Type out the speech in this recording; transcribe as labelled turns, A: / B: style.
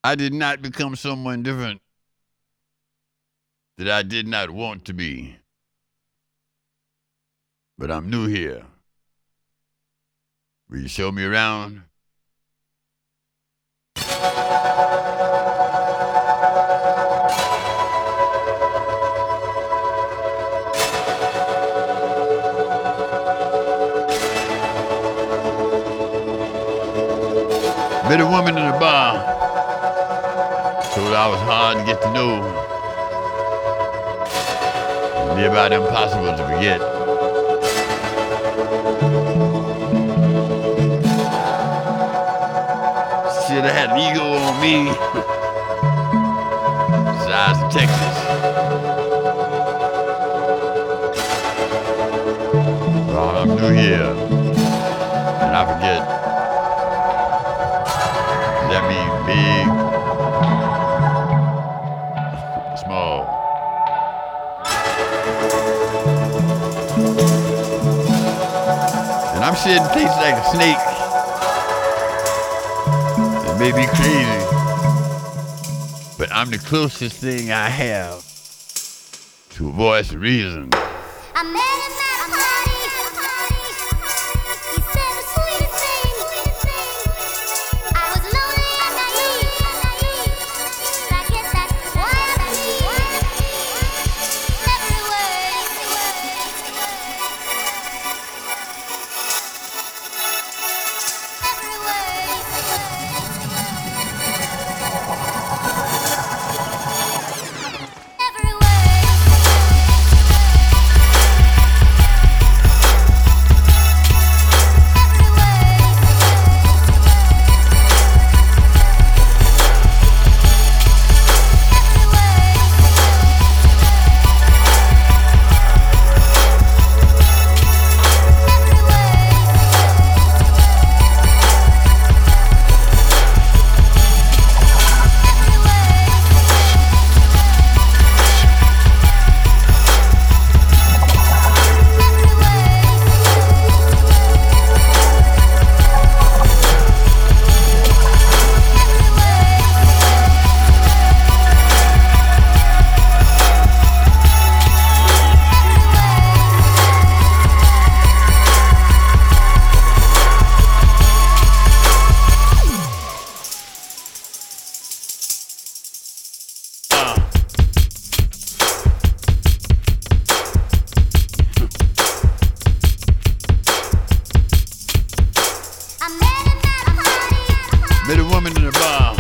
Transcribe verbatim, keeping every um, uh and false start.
A: I did not become someone different that I did not want to be. But I'm new here. Will you show me around? Met a woman in a bar. Told her I was hard to get to know. Near about impossible to forget. Should have had an ego on me. Size of Texas. Oh, I'm new here. And I forget. Does that mean big? Small? And I'm shedding taste like a snake. It may be crazy, but I'm the closest thing I have to a voice of reason.
B: I met him at a party. He said the sweetest thing. I was lonely and naive. I guess that's why I believe every word he said. Every word he said. Every word.
A: Met a woman in a bar.